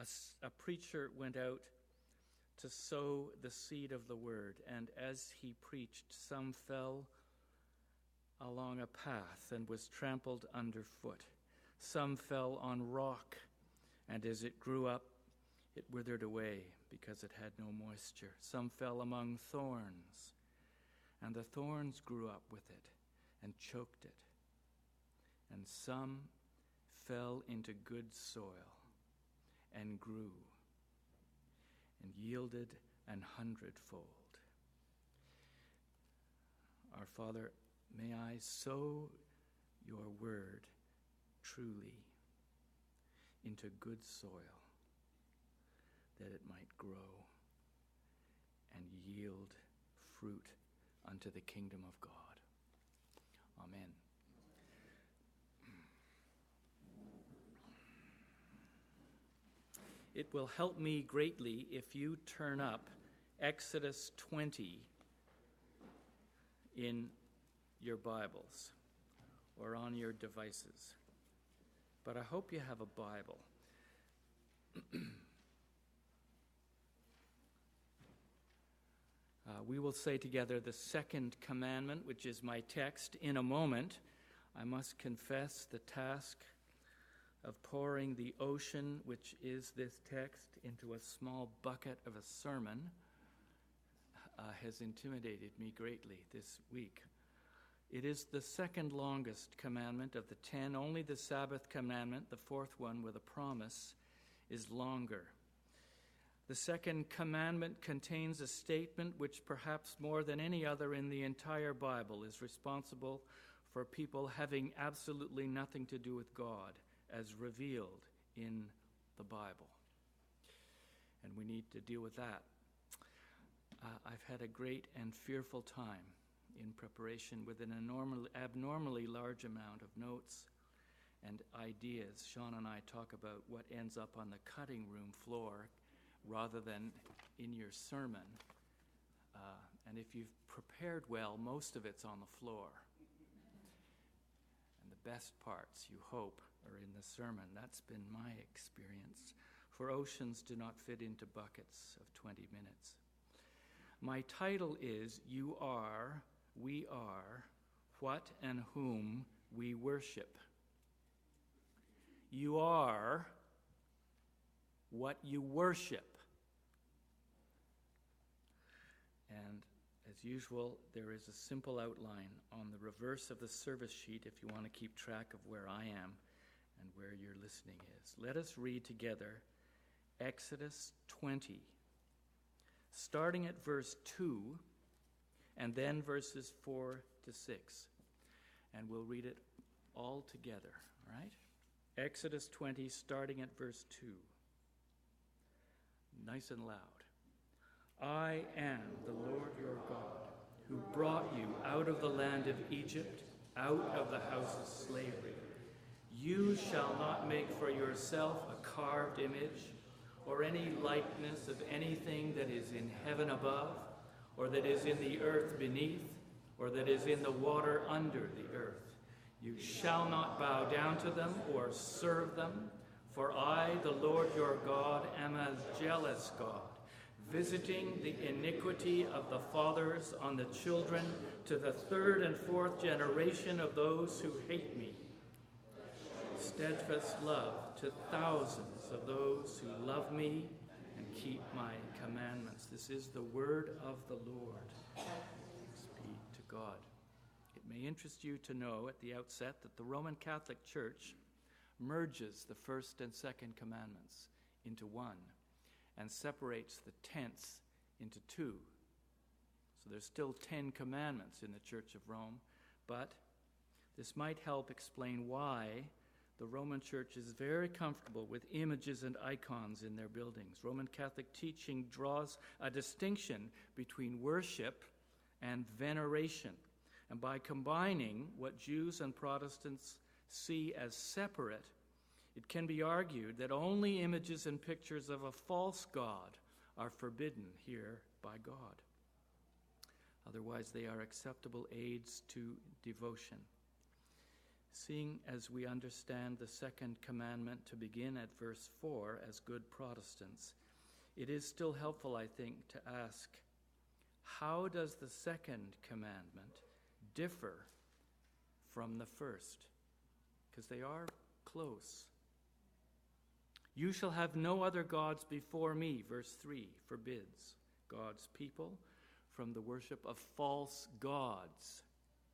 a preacher went out to sow the seed of the word, and as he preached, some fell along a path and was trampled underfoot. Some fell on rock, and as it grew up, it withered away because it had no moisture. Some fell among thorns, and the thorns grew up with it and choked it. And some fell into good soil and grew and yielded 100-fold. Our Father, may I sow your word truly into good soil, that it might grow and yield fruit unto the kingdom of God. Amen. It will help me greatly if you turn up Exodus 20 in your Bibles or on your devices. But I hope you have a Bible. We will say together the second commandment, which is my text, in a moment. I must confess the task of pouring the ocean, which is this text, into a small bucket of a sermon has intimidated me greatly this week. It is the second longest commandment of the 10. Only the Sabbath commandment, the fourth one with a promise, is longer. The second commandment contains a statement which perhaps more than any other in the entire Bible is responsible for people having absolutely nothing to do with God as revealed in the Bible. And we need to deal with that. I've had a great and fearful time in preparation with an abnormally large amount of notes and ideas. Sean and I talk about what ends up on the cutting room floor rather than in your sermon. And if you've prepared well, most of it's on the floor. And the best parts, you hope, are in the sermon. That's been my experience. For oceans do not fit into buckets of 20 minutes. My title is, You Are, We Are, What and Whom We Worship. You are what you worship. And as usual, there is a simple outline on the reverse of the service sheet if you want to keep track of where I am and where your listening is. Let us read together Exodus 20, starting at verse 2, and then verses 4 to 6. And we'll read it all together, all right? Exodus 20, starting at verse 2. Nice and loud. I am the Lord your God, who brought you out of the land of Egypt, out of the house of slavery. You shall not make for yourself a carved image, or any likeness of anything that is in heaven above, or that is in the earth beneath, or that is in the water under the earth. You shall not bow down to them or serve them, for I, the Lord your God, am a jealous God, visiting the iniquity of the fathers on the children to the third and fourth generation of those who hate me. Steadfast love to thousands of those who love me and keep my commandments. This is the word of the Lord. Thanks be to God. It may interest you to know at the outset that the Roman Catholic Church merges the first and second commandments into one and separates the tenths into two. So there's still 10 commandments in the Church of Rome, but this might help explain why the Roman Church is very comfortable with images and icons in their buildings. Roman Catholic teaching draws a distinction between worship and veneration. And by combining what Jews and Protestants see as separate, it can be argued that only images and pictures of a false god are forbidden here by God. Otherwise, they are acceptable aids to devotion. Seeing as we understand the second commandment to begin at verse 4 as good Protestants, it is still helpful, I think, to ask, how does the second commandment differ from the first? Because they are close. You shall have no other gods before me, verse 3, forbids God's people from the worship of false gods.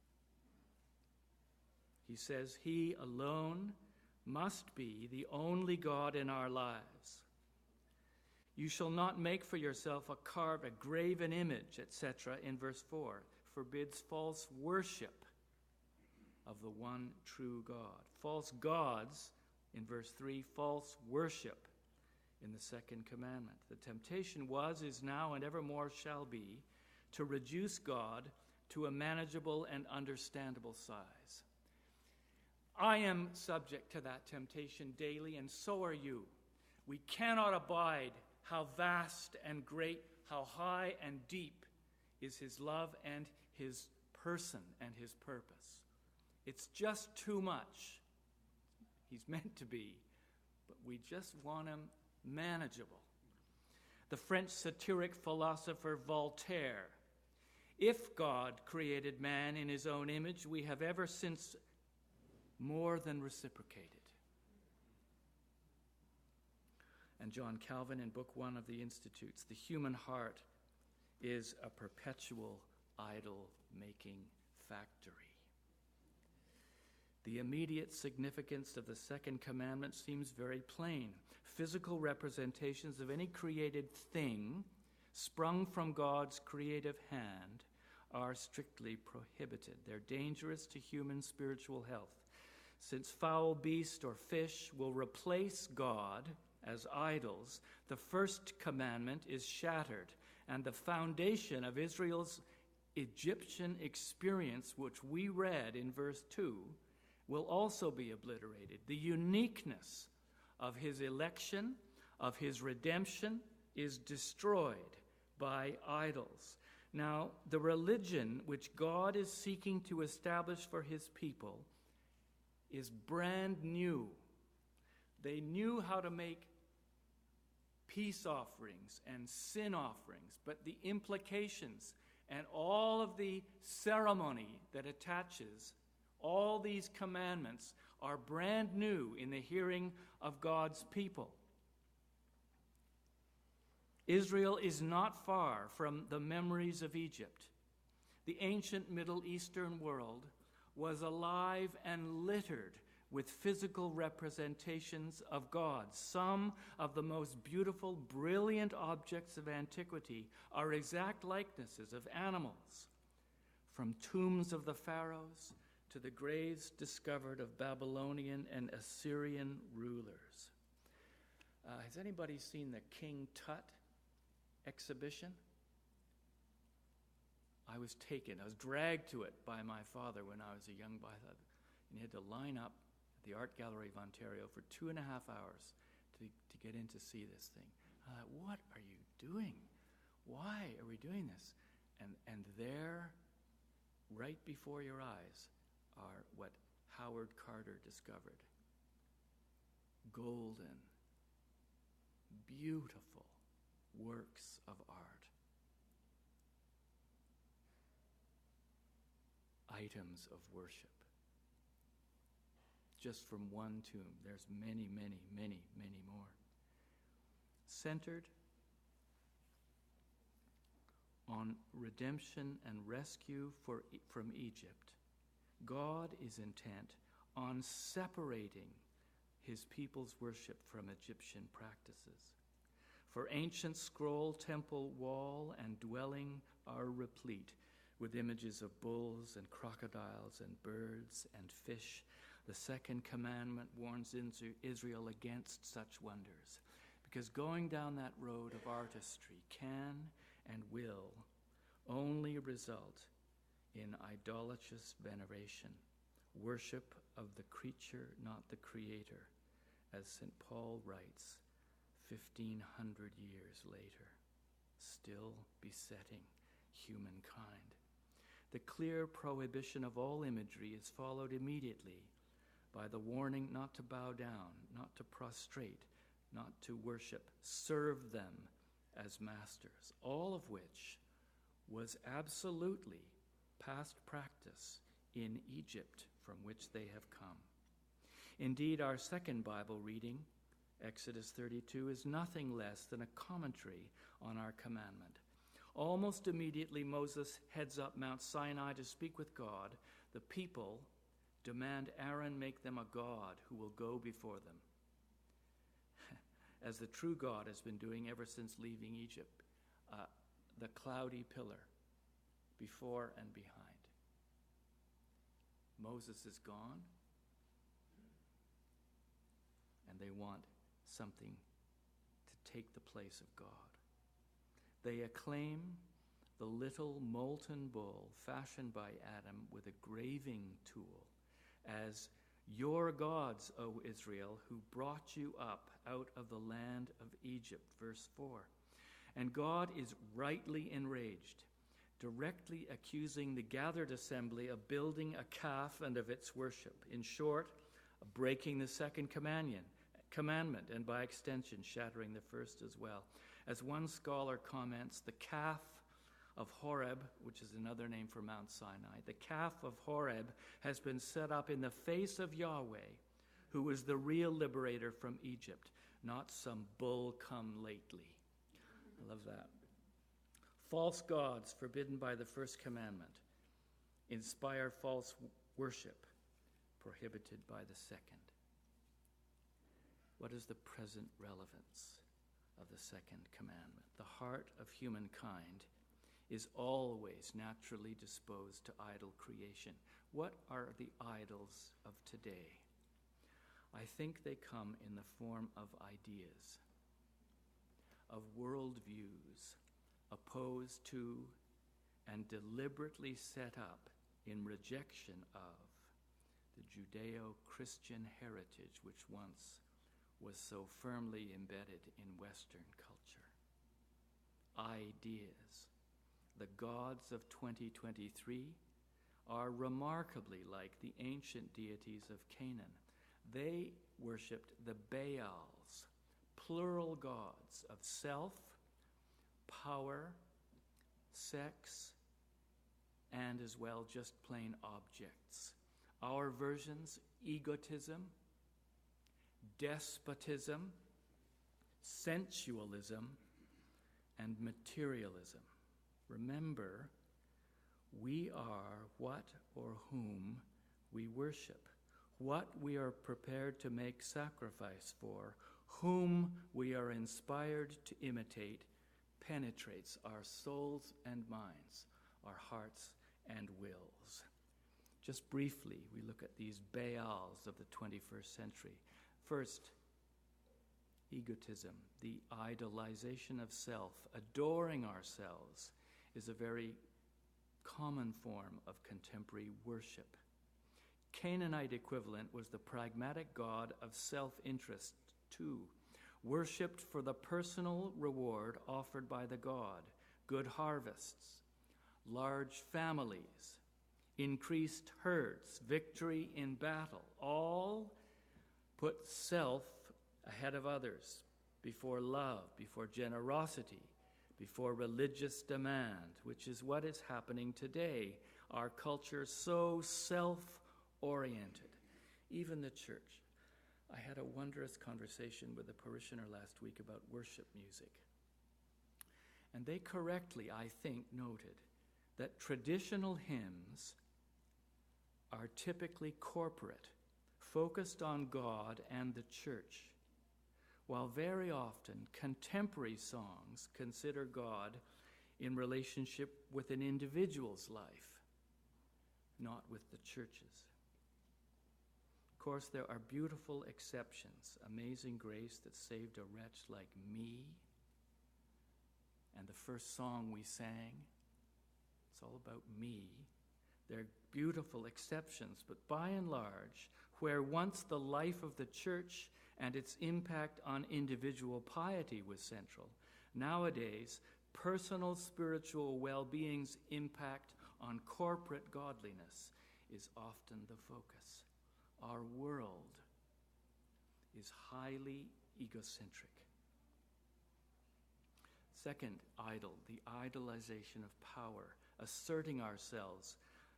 He says he alone must be the only God in our lives. You shall not make for yourself a graven image, etc., in verse 4, forbids false worship of the one true God. False gods, in verse 3, false worship in the second commandment. The temptation was, is now, and evermore shall be, to reduce God to a manageable and understandable size. I am subject to that temptation daily, and so are you. We cannot abide how vast and great, how high and deep is his love and his person and his purpose. It's just too much. He's meant to be, but we just want him manageable. The French satiric philosopher Voltaire, if God created man in his own image, we have ever since more than reciprocated. And John Calvin in Book 1 of the Institutes, the human heart is a perpetual idol-making factory. The immediate significance of the second commandment seems very plain. Physical representations of any created thing sprung from God's creative hand are strictly prohibited. They're dangerous to human spiritual health. Since foul beast or fish will replace God as idols, the first commandment is shattered, and the foundation of Israel's Egyptian experience, which we read in verse 2, will also be obliterated. The uniqueness of his election, of his redemption, is destroyed by idols. Now, the religion which God is seeking to establish for his people is brand new. They knew how to make peace offerings and sin offerings, but the implications and all of the ceremony that attaches all these commandments are brand new in the hearing of God's people. Israel is not far from the memories of Egypt. The ancient Middle Eastern world was alive and littered with physical representations of God. Some of the most beautiful, brilliant objects of antiquity are exact likenesses of animals, from tombs of the pharaohs to the graves discovered of Babylonian and Assyrian rulers. Has anybody seen the King Tut exhibition? I was dragged to it by my father when I was a young boy. And he had to line up at the Art Gallery of Ontario for 2.5 hours to get in to see this thing. I thought, what are you doing? Why are we doing this? And there, right before your eyes, are what Howard Carter discovered. Golden, beautiful works of art. Items of worship. Just from one tomb. There's many, many, many, many more. Centered on redemption and rescue from Egypt, God is intent on separating his people's worship from Egyptian practices. For ancient scroll, temple, wall, and dwelling are replete with images of bulls and crocodiles and birds and fish. The second commandment warns Israel against such wonders, because going down that road of artistry can and will only result in idolatrous veneration, worship of the creature, not the creator, as St. Paul writes 1,500 years later, still besetting humankind. The clear prohibition of all imagery is followed immediately by the warning not to bow down, not to prostrate, not to worship. Serve them as masters, all of which was absolutely past practice in Egypt from which they have come. Indeed, our second Bible reading, Exodus 32, is nothing less than a commentary on our commandment. Almost immediately, Moses heads up Mount Sinai to speak with God. The people demand Aaron make them a god who will go before them, as the true God has been doing ever since leaving Egypt, the cloudy pillar before and behind. Moses is gone, and they want something to take the place of God. They acclaim the little molten bull fashioned by Adam with a graving tool as your gods, O Israel, who brought you up out of the land of Egypt, verse 4. And God is rightly enraged, directly accusing the gathered assembly of building a calf and of its worship. In short, breaking the second commandment, and by extension, shattering the first as well. As one scholar comments, the calf of Horeb, which is another name for Mount Sinai, the calf of Horeb has been set up in the face of Yahweh, who was the real liberator from Egypt, not some bull come lately. I love that. False gods forbidden by the first commandment inspire false worship prohibited by the second. What is the present relevance of the second commandment? The heart of humankind is always naturally disposed to idol creation. What are the idols of today? I think they come in the form of ideas, of worldviews opposed to and deliberately set up in rejection of the Judeo-Christian heritage which once was so firmly embedded in Western culture. Ideas. The gods of 2023 are remarkably like the ancient deities of Canaan. They worshipped the Baals, plural gods of self, power, sex, and as well just plain objects. Our versions, egotism, despotism, sensualism, and materialism. Remember, we are what or whom we worship, what we are prepared to make sacrifice for, whom we are inspired to imitate, penetrates our souls and minds, our hearts and wills. Just briefly, we look at these Baals of the 21st century. First, egotism, the idolization of self, adoring ourselves, is a very common form of contemporary worship. Canaanite equivalent was the pragmatic god of self-interest too, worshipped for the personal reward offered by the god, good harvests, large families, increased herds, victory in battle, all put self ahead of others, before love, before generosity, before religious demand, which is what is happening today. Our culture so self-oriented. Even the church. I had a wondrous conversation with a parishioner last week about worship music. And they correctly, I think, noted that traditional hymns are typically corporate, focused on God and the church, while very often contemporary songs consider God in relationship with an individual's life, not with the church's. Of course, there are beautiful exceptions. Amazing Grace that saved a wretch like me. And the first song we sang, it's all about me. There are beautiful exceptions, but by and large, where once the life of the church and its impact on individual piety was central, nowadays, personal spiritual well-being's impact on corporate godliness is often the focus. Our world is highly egocentric. Second idol, the idolization of power, asserting ourselves.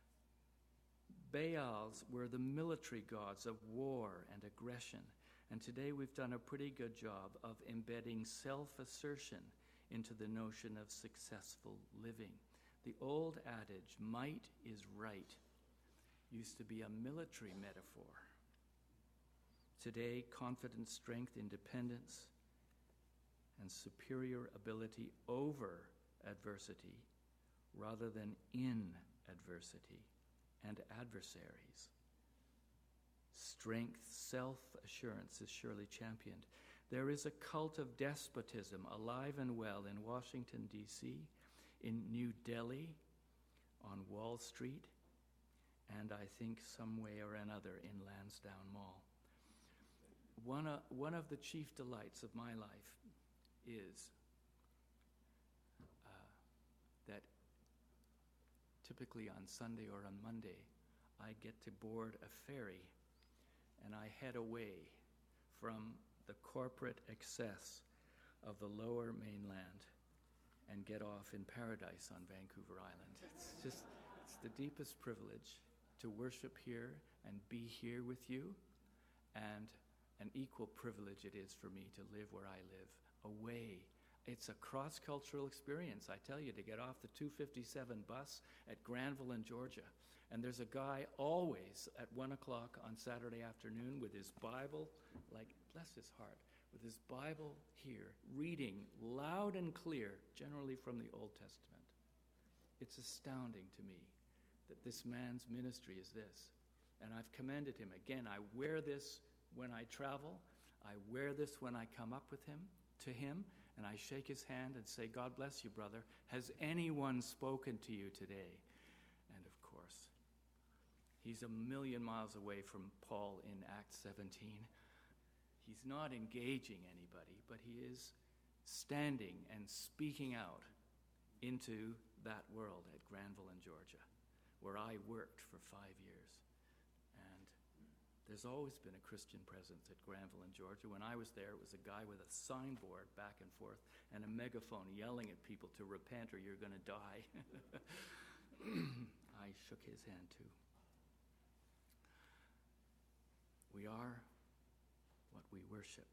Baals were the military gods of war and aggression, and today we've done a pretty good job of embedding self-assertion into the notion of successful living. The old adage, might is right, used to be a military metaphor. Today, confidence, strength, independence, and superior ability over adversity rather than in adversity and adversaries. Strength, self-assurance is surely championed. There is a cult of despotism alive and well in Washington, D.C., in New Delhi, on Wall Street, and I think some way or another in Lansdowne Mall. One of the chief delights of my life is that typically on Sunday or on Monday, I get to board a ferry and I head away from the corporate excess of the lower mainland and get off in paradise on Vancouver Island. It's the deepest privilege to worship here and be here with you, and an equal privilege it is for me to live where I live, away. It's a cross-cultural experience, I tell you, to get off the 257 bus at Granville in Georgia. And there's a guy always at 1 o'clock on Saturday afternoon with his Bible, like, bless his heart, with his Bible here, reading loud and clear, generally from the Old Testament. It's astounding to me that this man's ministry is this. And I've commended him. Again, I wear this when I travel. I wear this when I come up with him, to him, and I shake his hand and say, God bless you, brother. Has anyone spoken to you today? And of course, he's a million miles away from Paul in Acts 17. He's not engaging anybody, but he is standing and speaking out into that world at Granville in Georgia, where I worked for 5 years. And there's always been a Christian presence at Granville in Georgia. When I was there, it was a guy with a signboard back and forth and a megaphone yelling at people to repent or you're going to die. I shook his hand too. We are what we worship.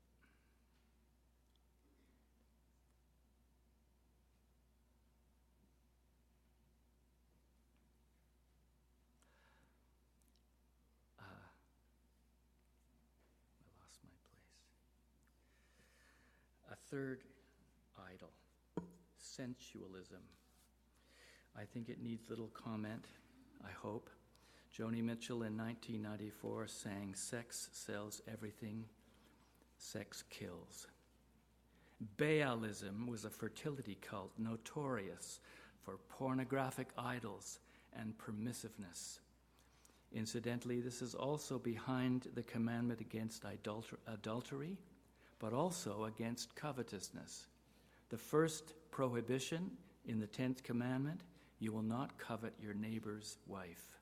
Third idol, sensualism. I think it needs little comment, I hope. Joni Mitchell in 1994 sang, "Sex sells everything, sex kills." Baalism was a fertility cult notorious for pornographic idols and permissiveness. Incidentally, this is also behind the commandment against adultery, but also against covetousness. The first prohibition in the 10th commandment, you will not covet your neighbor's wife.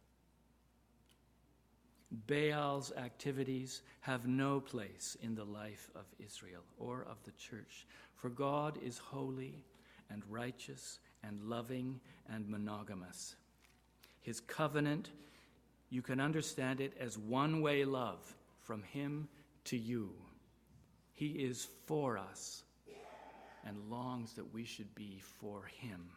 Baal's activities have no place in the life of Israel or of the church, for God is holy and righteous and loving and monogamous. His covenant, you can understand it as one-way love from him to you. He is for us and longs that we should be for him.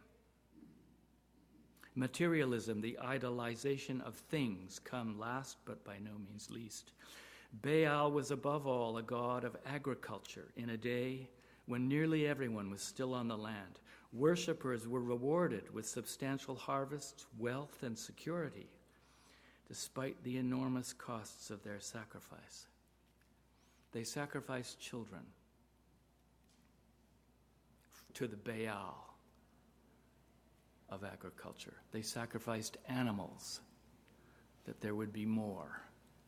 Materialism, the idolization of things, come last but by no means least. Baal was above all a god of agriculture in a day when nearly everyone was still on the land. Worshippers were rewarded with substantial harvests, wealth, and security, despite the enormous costs of their sacrifice. They sacrificed children to the Baal of agriculture. They sacrificed animals that there would be more.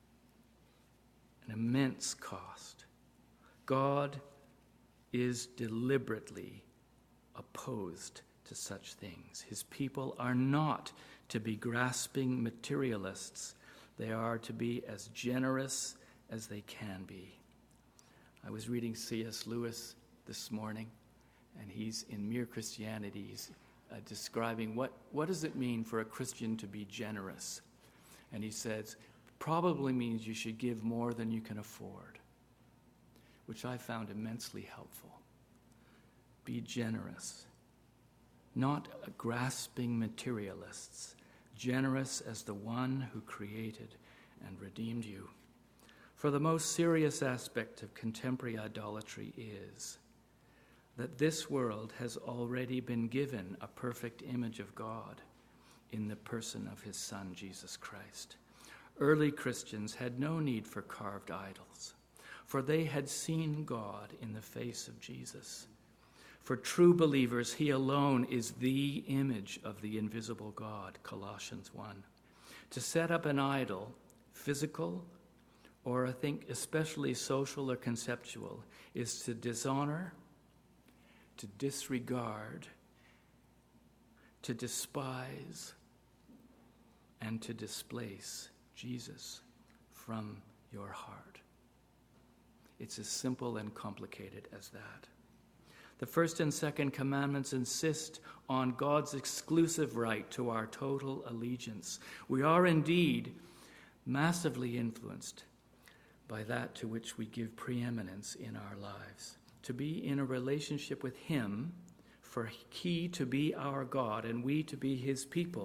An immense cost. God is deliberately opposed to such things. His people are not to be grasping materialists, They are to be as generous as they can be. I was reading C.S. Lewis this morning, and he's in Mere Christianity. He's describing what does it mean for a Christian to be generous. And he says, probably means you should give more than you can afford, which I found immensely helpful. Be generous, not grasping materialists, generous as the one who created and redeemed you. For the most serious aspect of contemporary idolatry is that this world has already been given a perfect image of God in the person of his Son, Jesus Christ. Early Christians had no need for carved idols, for they had seen God in the face of Jesus. For true believers, he alone is the image of the invisible God, Colossians 1. To set up an idol, physical, or I think especially social or conceptual, is to dishonor, to disregard, to despise, and to displace Jesus from your heart. It's as simple and complicated as that. The first and second commandments insist on God's exclusive right to our total allegiance. We are indeed massively influenced by that to which we give preeminence in our lives. To be in a relationship with him, for he to be our God and we to be his people,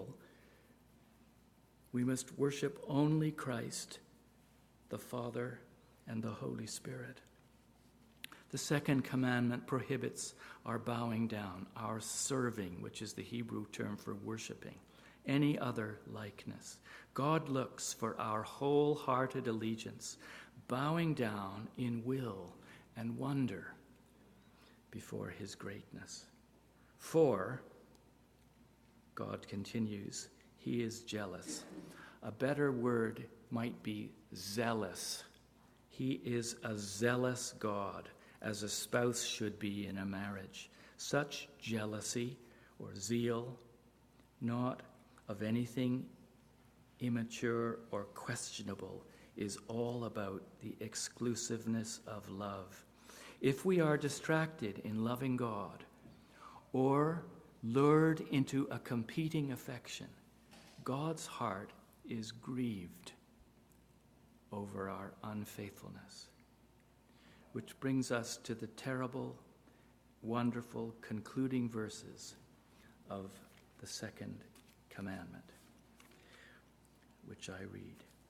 we must worship only Christ, the Father, and the Holy Spirit. The second commandment prohibits our bowing down, our serving, which is the Hebrew term for worshiping, any other likeness. God looks for our wholehearted allegiance, bowing down in will and wonder before his greatness. For, God continues, he is jealous. A better word might be zealous. He is a zealous God, as a spouse should be in a marriage. Such jealousy or zeal, not of anything immature or questionable, is all about the exclusiveness of love. If we are distracted in loving God or lured into a competing affection, God's heart is grieved over our unfaithfulness. Which brings us to the terrible, wonderful concluding verses of the second commandment, which I read.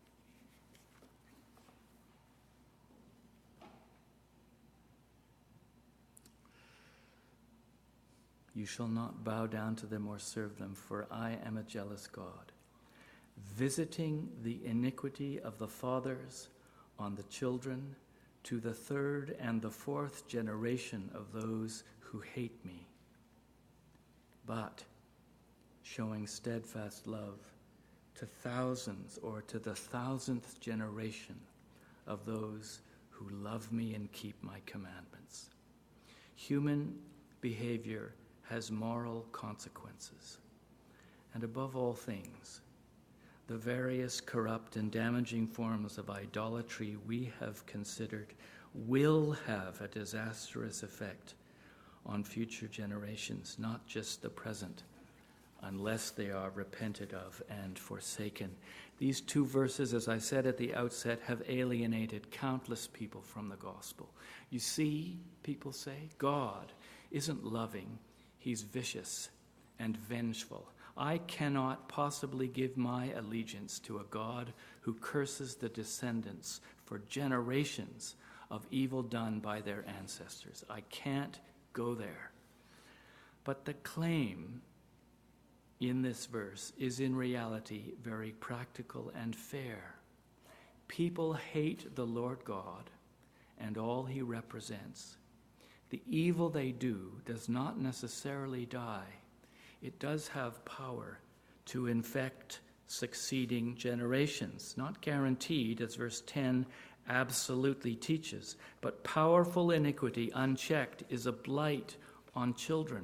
You shall not bow down to them or serve them, for I am a jealous God, visiting the iniquity of the fathers on the children to the third and the fourth generation of those who hate me, but showing steadfast love to thousands, or to the 1,000th generation of those who love me and keep my commandments. Human behavior has moral consequences, and above all things, the various corrupt and damaging forms of idolatry we have considered will have a disastrous effect on future generations, not just the present, unless they are repented of and forsaken. These two verses, as I said at the outset, have alienated countless people from the gospel. You see, people say, God isn't loving, he's vicious and vengeful. I cannot possibly give my allegiance to a God who curses the descendants for generations of evil done by their ancestors. I can't go there. But the claim in this verse is in reality very practical and fair. People hate the Lord God and all he represents. The evil they do does not necessarily die. It does have power to infect succeeding generations. Not guaranteed, as verse 10 absolutely teaches, but powerful iniquity unchecked is a blight on children,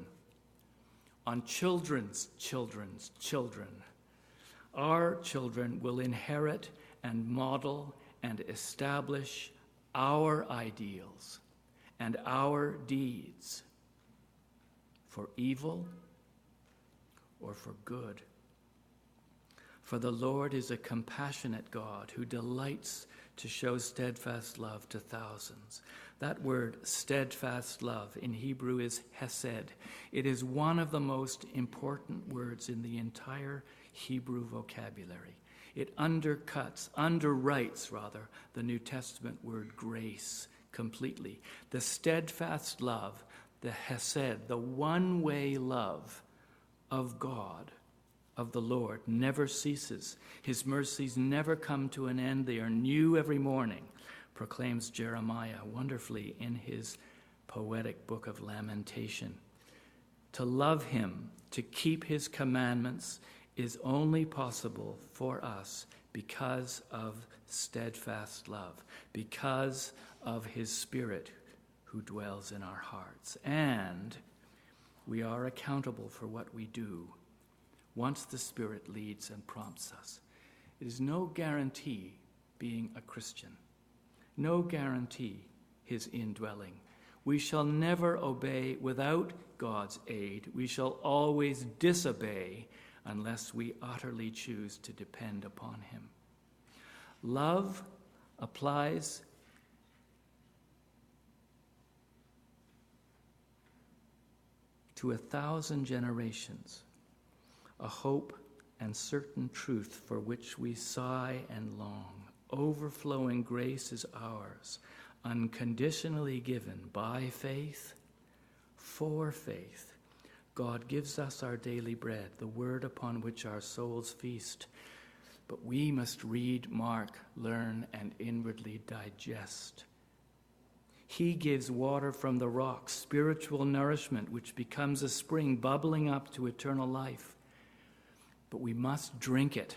on children's children's children. Our children will inherit and model and establish our ideals and our deeds for evil or for good. For the Lord is a compassionate God who delights to show steadfast love to thousands. That word, steadfast love, in Hebrew is hesed. It is one of the most important words in the entire Hebrew vocabulary. It underwrites, the New Testament word grace completely. The steadfast love, the hesed, the one-way love of God, of the Lord, never ceases. His mercies never come to an end. They are new every morning, proclaims Jeremiah wonderfully in his poetic book of Lamentation. To love him, to keep his commandments, is only possible for us because of steadfast love, because of his Spirit who dwells in our hearts. And we are accountable for what we do once the Spirit leads and prompts us. It is no guarantee being a Christian, no guarantee his indwelling. We shall never obey without God's aid. We shall always disobey unless we utterly choose to depend upon him. Love applies to 1,000 generations, a hope and certain truth for which we sigh and long. Overflowing grace is ours, unconditionally given by faith, for faith. God gives us our daily bread, the word upon which our souls feast. But we must read, mark, learn, and inwardly digest. He gives water from the rock, spiritual nourishment, which becomes a spring bubbling up to eternal life. But we must drink it.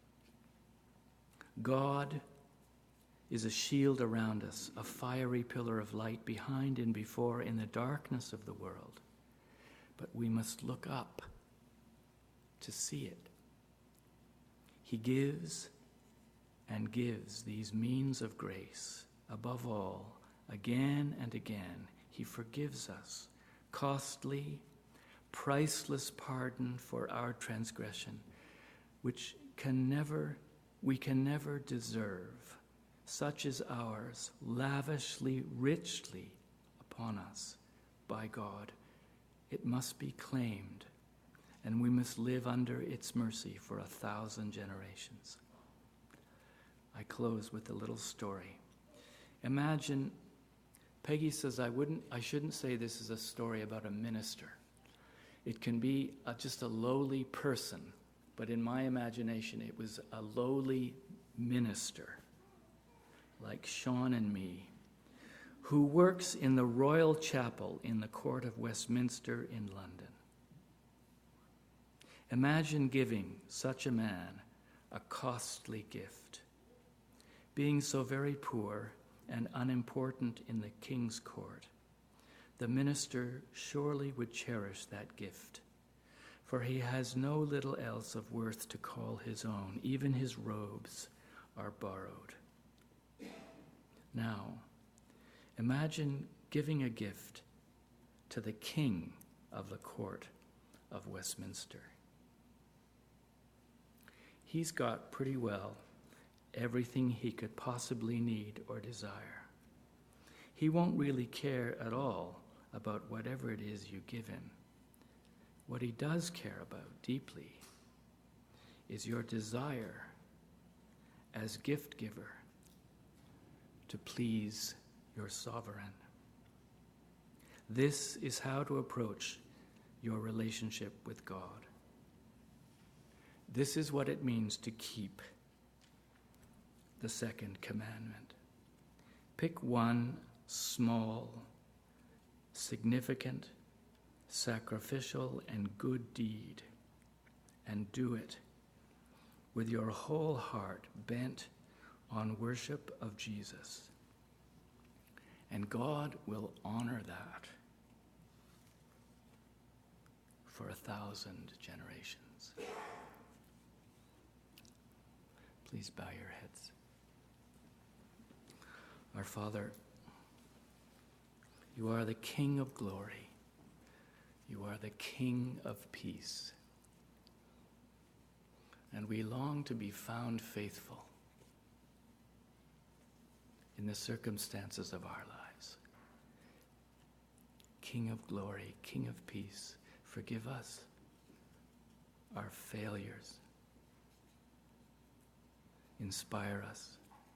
God is a shield around us, a fiery pillar of light behind and before in the darkness of the world. But we must look up to see it. He gives and gives these means of grace. Above all, again and again, he forgives us. Costly, priceless pardon for our transgression, which we can never deserve. Such is ours, lavishly, richly upon us by God. It must be claimed, and we must live under its mercy for 1,000 generations. I close with a little story. Imagine, Peggy says I shouldn't say this is a story about a minister. It can be just a lowly person, but in my imagination it was a lowly minister, like Sean and me, who works in the Royal Chapel in the Court of Westminster in London. Imagine giving such a man a costly gift, being so very poor and unimportant in the King's Court. The minister surely would cherish that gift, for he has no little else of worth to call his own. Even his robes are borrowed. Now, imagine giving a gift to the King of the Court of Westminster. He's got pretty well everything he could possibly need or desire. He won't really care at all about whatever it is you give him. What he does care about deeply is your desire as gift giver to please your sovereign. This is how to approach your relationship with God. This is what it means to keep the second commandment. Pick one small, significant, sacrificial, and good deed, and do it with your whole heart bent on worship of Jesus. And God will honor that for 1,000 generations. Please bow your heads. Our Father, you are the King of glory. You are the King of peace. And we long to be found faithful in the circumstances of our lives. King of glory, King of peace, forgive us our failures. Inspire us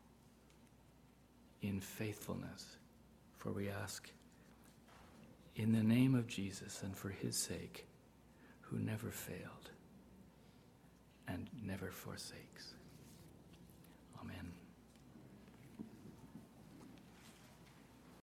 in faithfulness, for we ask in the name of Jesus and for his sake, who never failed and never forsakes. Amen.